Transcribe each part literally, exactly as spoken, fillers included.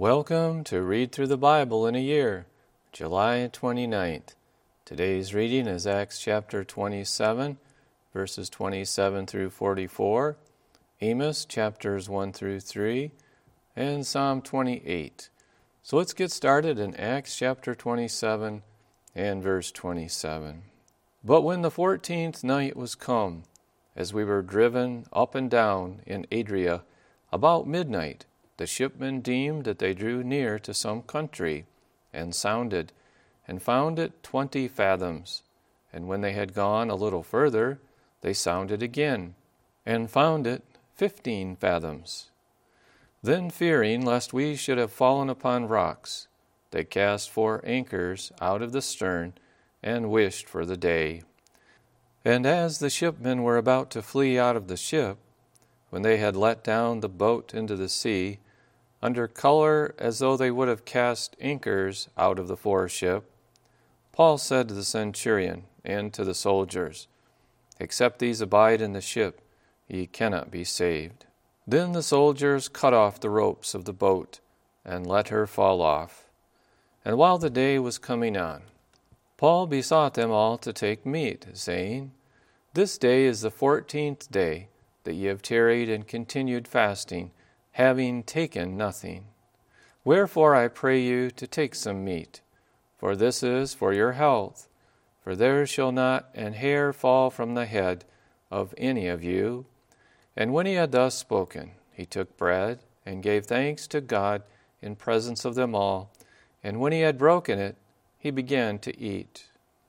Welcome to Read Through the Bible in a Year, July twenty-ninth. Today's reading is Acts chapter twenty-seven, verses twenty-seven through forty-four, Amos chapters one through three, and Psalm twenty-eight. So let's get started in Acts chapter twenty-seven and verse twenty-seven. But when the fourteenth night was come, as we were driven up and down in Adria, about midnight, the shipmen deemed that they drew near to some country, and sounded, and found it twenty fathoms. And when they had gone a little further, they sounded again, and found it fifteen fathoms. Then fearing lest we should have fallen upon rocks, they cast four anchors out of the stern, and wished for the day. And as the shipmen were about to flee out of the ship, when they had let down the boat into the sea, under color as though they would have cast anchors out of the foreship, Paul said to the centurion and to the soldiers, Except these abide in the ship, ye cannot be saved. Then the soldiers cut off the ropes of the boat, and let her fall off. And while the day was coming on, Paul besought them all to take meat, saying, This day is the fourteenth day that ye have tarried and continued fasting, having taken nothing. Wherefore I pray you to take some meat, for this is for your health, for there shall not an hair fall from the head of any of you. And when he had thus spoken, he took bread, and gave thanks to God in presence of them all, and when he had broken it, he began to eat.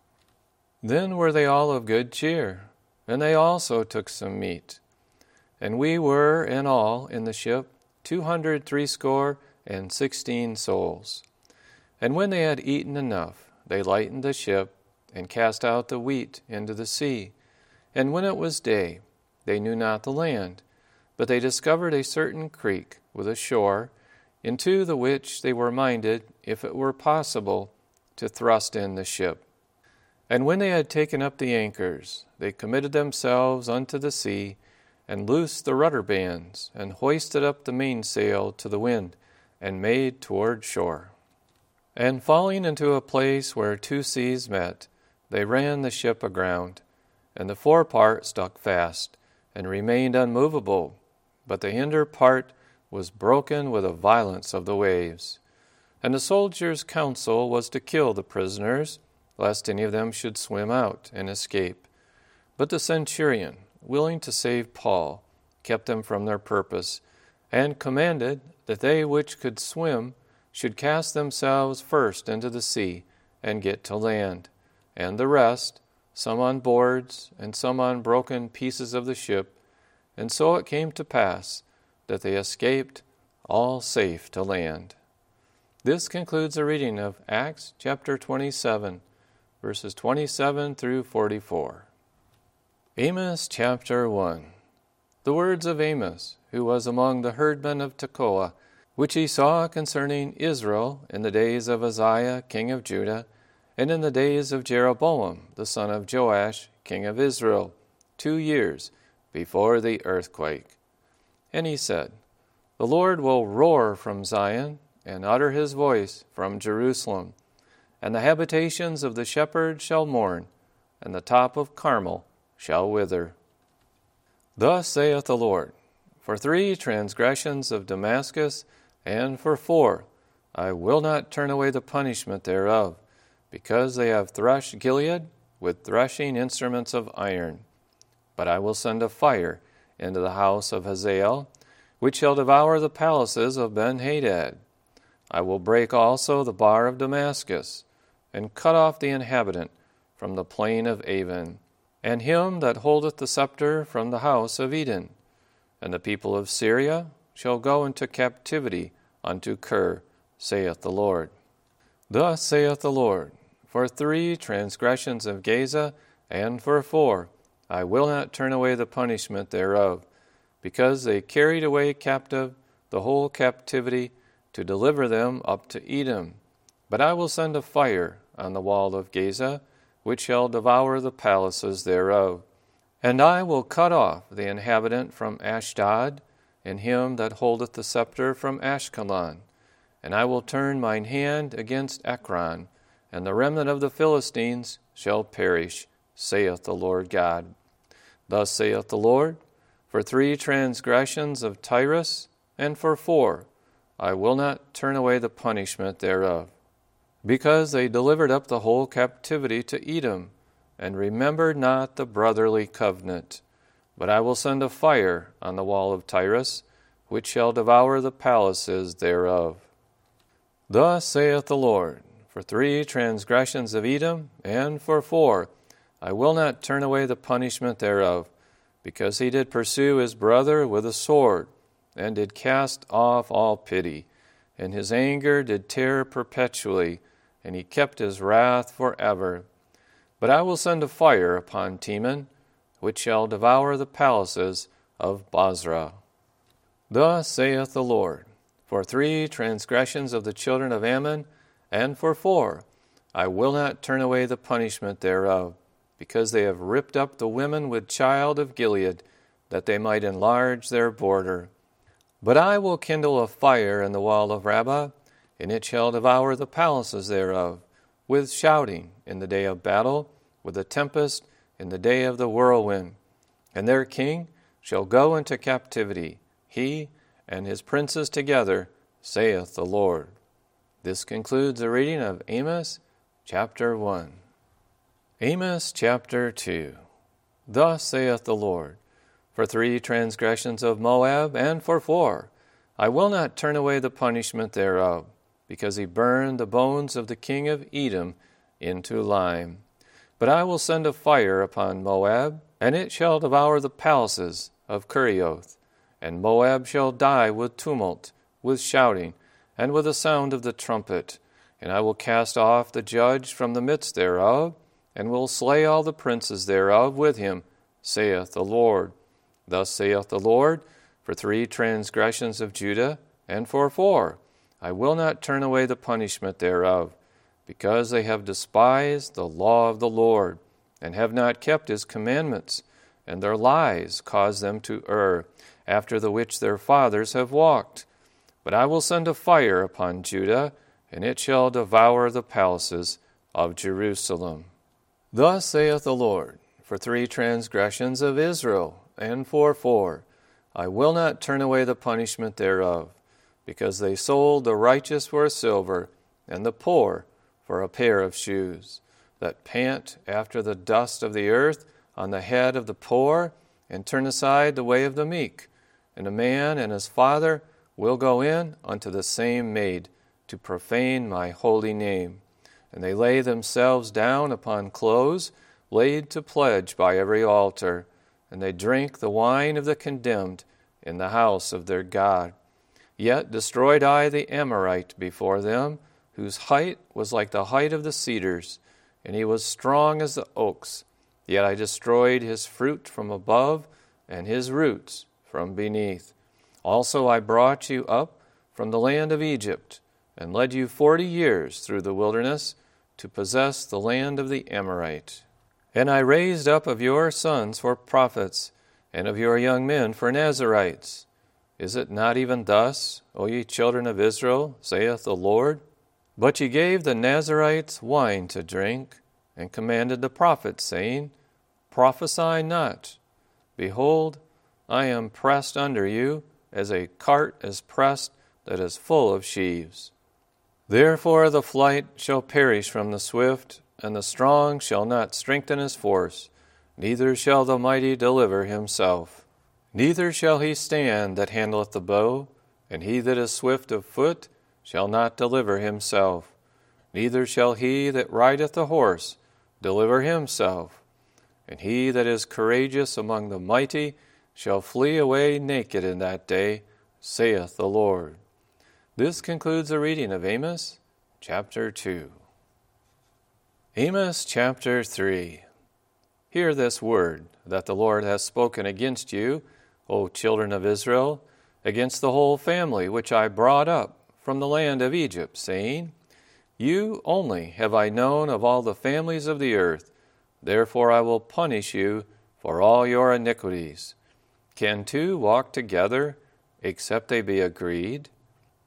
Then were they all of good cheer, and they also took some meat. And we were in all in the ship two hundred threescore and sixteen souls. And when they had eaten enough, they lightened the ship, and cast out the wheat into the sea. And when it was day, they knew not the land, but they discovered a certain creek with a shore, into the which they were minded, if it were possible, to thrust in the ship. And when they had taken up the anchors, they committed themselves unto the sea, and loosed the rudder bands, and hoisted up the mainsail to the wind, and made toward shore. And falling into a place where two seas met, they ran the ship aground, and the forepart stuck fast, and remained unmovable, but the hinder part was broken with the violence of the waves. And the soldiers' counsel was to kill the prisoners, lest any of them should swim out and escape. But the centurion, willing to save Paul, kept them from their purpose, and commanded that they which could swim should cast themselves first into the sea, and get to land, and the rest, some on boards, and some on broken pieces of the ship. And so it came to pass that they escaped all safe to land. This concludes the reading of Acts chapter twenty-seven, verses twenty-seven through forty-four. Amos chapter one. The words of Amos, who was among the herdmen of Tekoa, which he saw concerning Israel in the days of Uzziah king of Judah, and in the days of Jeroboam the son of Joash king of Israel, two years before the earthquake. And he said, The Lord will roar from Zion, and utter his voice from Jerusalem, and the habitations of the shepherds shall mourn, and the top of Carmel shall wither. Thus saith the Lord, For three transgressions of Damascus, and for four, I will not turn away the punishment thereof, because they have threshed Gilead with threshing instruments of iron. But I will send a fire into the house of Hazael, which shall devour the palaces of Ben-Hadad. I will break also the bar of Damascus, and cut off the inhabitant from the plain of Avon, and him that holdeth the scepter from the house of Eden. And the people of Syria shall go into captivity unto Kir, saith the Lord. Thus saith the Lord, For three transgressions of Gaza, and for four, I will not turn away the punishment thereof, because they carried away captive the whole captivity, to deliver them up to Edom. But I will send a fire on the wall of Gaza, which shall devour the palaces thereof. And I will cut off the inhabitant from Ashdod, and him that holdeth the scepter from Ashkelon. and I will turn mine hand against Ekron, and the remnant of the Philistines shall perish, saith the Lord God. Thus saith the Lord, for three transgressions of Tyrus, and for four, I will not turn away the punishment thereof. Because they delivered up the whole captivity to Edom, and remembered not the brotherly covenant. But I will send a fire on the wall of Tyrus, which shall devour the palaces thereof. Thus saith the Lord, for three transgressions of Edom, and for four, I will not turn away the punishment thereof, because he did pursue his brother with a sword, and did cast off all pity, and his anger did tear perpetually, and he kept his wrath forever. But I will send a fire upon Teman, which shall devour the palaces of Bozrah. Thus saith the Lord, for three transgressions of the children of Ammon, and for four, I will not turn away the punishment thereof, because they have ripped up the women with child of Gilead, that they might enlarge their border. But I will kindle a fire in the wall of Rabbah, and it shall devour the palaces thereof, with shouting in the day of battle, with a tempest in the day of the whirlwind. And their king shall go into captivity, he and his princes together, saith the Lord. This concludes the reading of Amos chapter one. Amos chapter two. Thus saith the Lord, for three transgressions of Moab, and for four, I will not turn away the punishment thereof, because he burned the bones of the king of Edom into lime. But I will send a fire upon Moab, and it shall devour the palaces of Kerioth. And Moab shall die with tumult, with shouting, and with the sound of the trumpet. And I will cast off the judge from the midst thereof, and will slay all the princes thereof with him, saith the Lord. Thus saith the Lord, for three transgressions of Judah, and for four, I will not turn away the punishment thereof, because they have despised the law of the Lord, and have not kept his commandments, and their lies cause them to err, after the which their fathers have walked. But I will send a fire upon Judah, and it shall devour the palaces of Jerusalem. Thus saith the Lord, for three transgressions of Israel, and for four, I will not turn away the punishment thereof, because they sold the righteous for silver, and the poor for a pair of shoes, that pant after the dust of the earth on the head of the poor, and turn aside the way of the meek. And a man and his father will go in unto the same maid, to profane my holy name. And they lay themselves down upon clothes, laid to pledge by every altar, and they drink the wine of the condemned in the house of their God. Yet destroyed I the Amorite before them, whose height was like the height of the cedars, and he was strong as the oaks. Yet I destroyed his fruit from above, and his roots from beneath. Also I brought you up from the land of Egypt, and led you forty years through the wilderness, to possess the land of the Amorite. And I raised up of your sons for prophets, and of your young men for Nazarites. Is it not even thus, O ye children of Israel, saith the Lord? But ye gave the Nazarites wine to drink, and commanded the prophets, saying, Prophesy not. Behold, I am pressed under you, as a cart is pressed that is full of sheaves. Therefore the flight shall perish from the swift, and the strong shall not strengthen his force, neither shall the mighty deliver himself. Neither shall he stand that handleth the bow, and he that is swift of foot shall not deliver himself. Neither shall he that rideth the horse deliver himself. And he that is courageous among the mighty shall flee away naked in that day, saith the Lord. This concludes the reading of Amos chapter two. Amos chapter three. Hear this word that the Lord hath spoken against you, O children of Israel, against the whole family which I brought up from the land of Egypt, saying, You only have I known of all the families of the earth, therefore I will punish you for all your iniquities. Can two walk together, except they be agreed?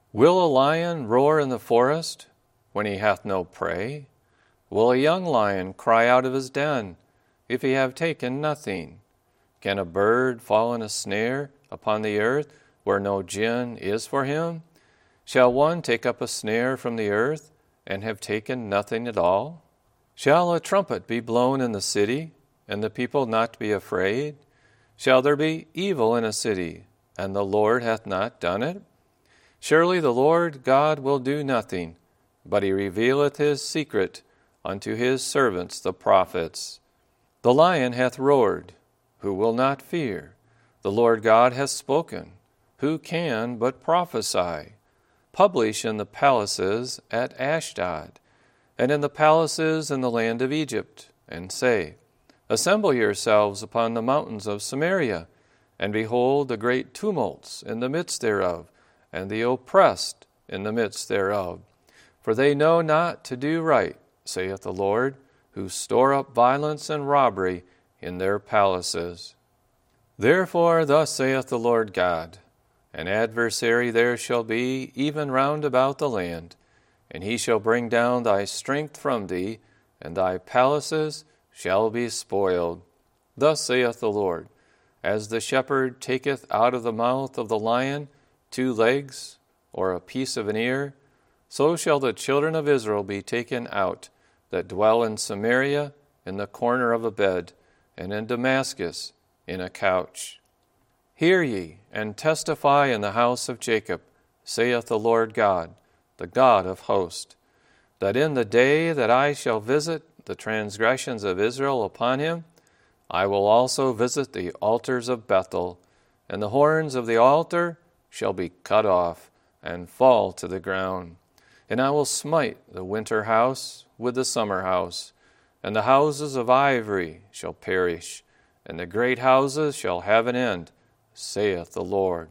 Will a lion roar in the forest when he hath no prey? Will a young lion cry out of his den if he have taken nothing? Can a bird fall in a snare upon the earth where no gin is for him? Shall one take up a snare from the earth and have taken nothing at all? Shall a trumpet be blown in the city, and the people not be afraid? Shall there be evil in a city, and the Lord hath not done it? Surely the Lord God will do nothing, but he revealeth his secret unto his servants the prophets. The lion hath roared, who will not fear? The Lord God hath spoken, who can but prophesy? Publish in the palaces at Ashdod, and in the palaces in the land of Egypt, and say, Assemble yourselves upon the mountains of Samaria, and behold the great tumults in the midst thereof, and the oppressed in the midst thereof. For they know not to do right, saith the Lord, who store up violence and robbery in their palaces. Therefore thus saith the Lord God, An adversary there shall be, even round about the land, and he shall bring down thy strength from thee, and thy palaces shall be spoiled. Thus saith the Lord, As the shepherd taketh out of the mouth of the lion two legs, or a piece of an ear, so shall the children of Israel be taken out, that dwell in Samaria in the corner of a bed, and in Damascus in a couch. Hear ye, and testify in the house of Jacob, saith the Lord God, the God of hosts, that in the day that I shall visit the transgressions of Israel upon him, I will also visit the altars of Bethel, and the horns of the altar shall be cut off and fall to the ground. And I will smite the winter house with the summer house, and the houses of ivory shall perish, and the great houses shall have an end, saith the Lord.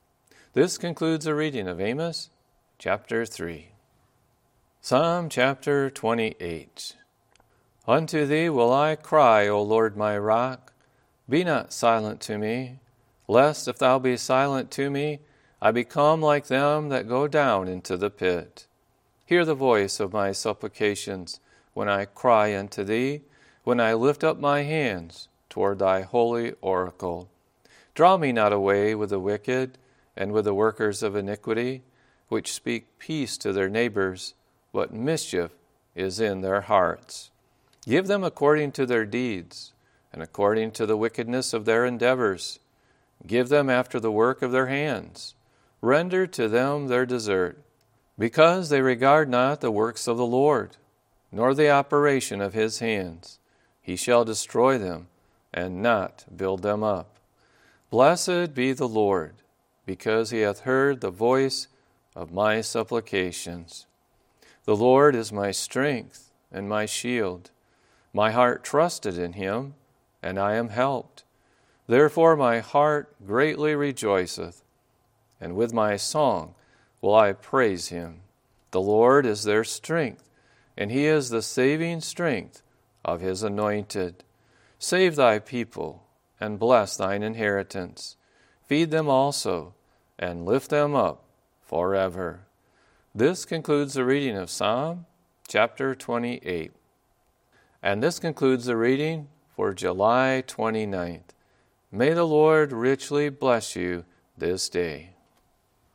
This concludes the reading of Amos chapter three. Psalm chapter twenty-eight. Unto thee will I cry, O Lord my rock. Be not silent to me, lest if thou be silent to me, I become like them that go down into the pit. Hear the voice of my supplications when I cry unto thee, when I lift up my hands toward thy holy oracle. Draw me not away with the wicked and with the workers of iniquity, which speak peace to their neighbors, but mischief is in their hearts. Give them according to their deeds, and according to the wickedness of their endeavors. Give them after the work of their hands. Render to them their desert, because they regard not the works of the Lord, nor the operation of his hands. He shall destroy them, and not build them up. Blessed be the Lord, because he hath heard the voice of my supplications. The Lord is my strength and my shield. My heart trusted in him, and I am helped. Therefore my heart greatly rejoiceth, and with my song will I praise him. The Lord is their strength, and he is the saving strength of his anointed. Save thy people, and bless thine inheritance. Feed them also, and lift them up forever. This concludes the reading of Psalm chapter twenty-eight. And this concludes the reading for July twenty-ninth. May the Lord richly bless you this day.